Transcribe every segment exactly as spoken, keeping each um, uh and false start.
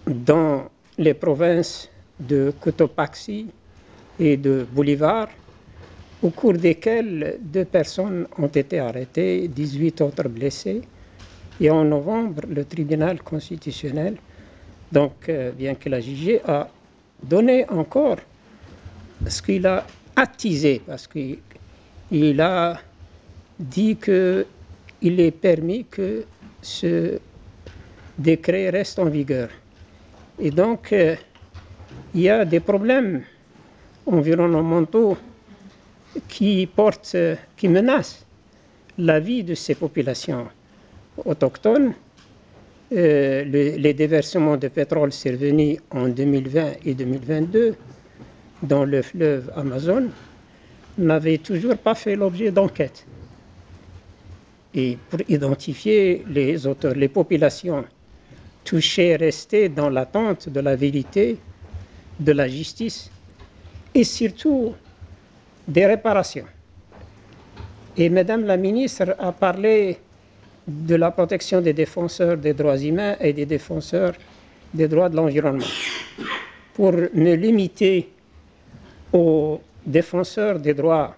dans les provinces de Cotopaxi et de Bolivar, au cours desquelles deux personnes ont été arrêtées, dix-huit autres blessées. Et en novembre, le tribunal constitutionnel, donc euh, bien qu'il a jugé, a donné encore ce qu'il a attisé, parce qu'il a dit qu'il est permis que ce décret reste en vigueur. Et donc, euh, il y a des problèmes environnementaux qui portent, qui menacent la vie de ces populations autochtones. Euh, le, les déversements de pétrole survenus en deux mille vingt et deux mille vingt-deux dans le fleuve Amazon n'avaient toujours pas fait l'objet d'enquêtes. Et pour identifier les auteurs, les populations touchées restaient dans l'attente de la vérité, de la justice et surtout des réparations. Et Madame la ministre a parlé de la protection des défenseurs des droits humains et des défenseurs des droits de l'environnement. Pour me limiter aux défenseurs des droits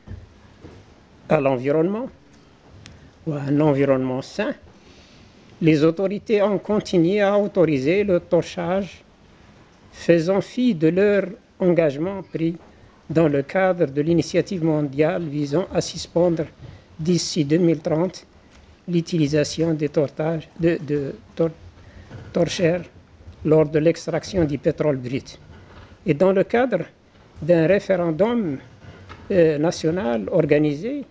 à l'environnement ou à un environnement sain, les autorités ont continué à autoriser le torchage, faisant fi de leur engagement pris dans le cadre de l'initiative mondiale visant à suspendre d'ici deux mille trente l'utilisation des tortages, de, de tor torchères lors de l'extraction du pétrole brut. Et dans le cadre d'un référendum euh, national organisé,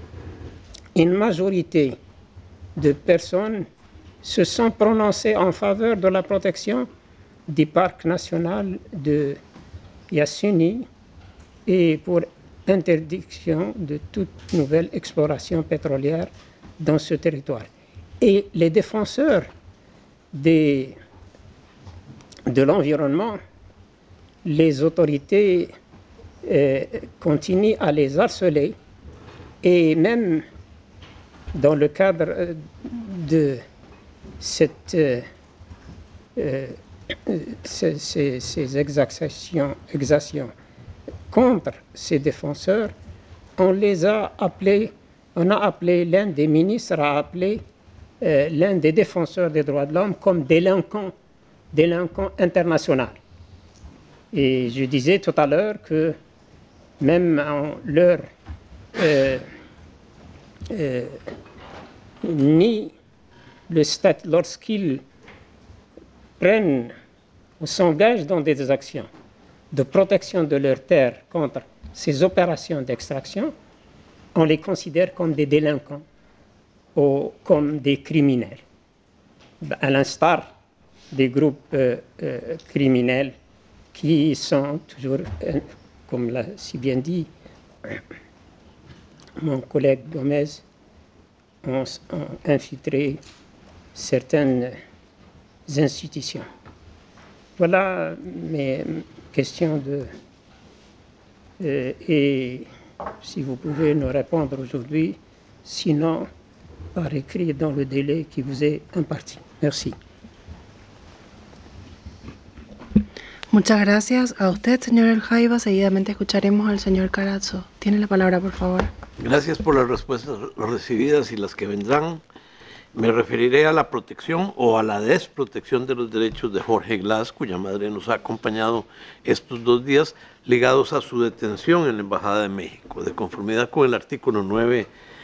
une majorité de personnes se sont prononcées en faveur de la protection du parc national de Yasuni et pour interdiction de toute nouvelle exploration pétrolière dans ce territoire. Et les défenseurs des, de l'environnement, les autorités euh, continuent à les harceler et même dans le cadre de cette, euh, euh, ces, ces, ces exactions, exactions contre ces défenseurs, on les a appelés, on a appelé l'un des ministres a appelé euh, l'un des défenseurs des droits de l'homme comme délinquant, délinquant international. Et je disais tout à l'heure que même en leur euh, euh, ni le statut, lorsqu'ils prennent ou s'engagent dans des actions de protection de leurs terres contre ces opérations d'extraction, on les considère comme des délinquants ou comme des criminels, à l'instar des groupes euh, euh, criminels qui sont toujours, euh, comme l'a si bien dit mon collègue Gomez, ont, ont infiltré certaines institutions. Voilà mes questions de, euh, et si vous pouvez nous répondre aujourd'hui, sinon par écrit dans le délai qui vous est imparti. Merci. Muchas gracias a usted, señor El Jaiba. Seguidamente escucharemos al señor Carazo. Tiene la palabra, por favor. Gracias por las respuestas recibidas y las que vendrán. Me referiré a la protección o a la desprotección de los derechos de Jorge Glass, cuya madre nos ha acompañado estos dos días, ligados a su detención en la Embajada de México. De conformidad con el artículo nueve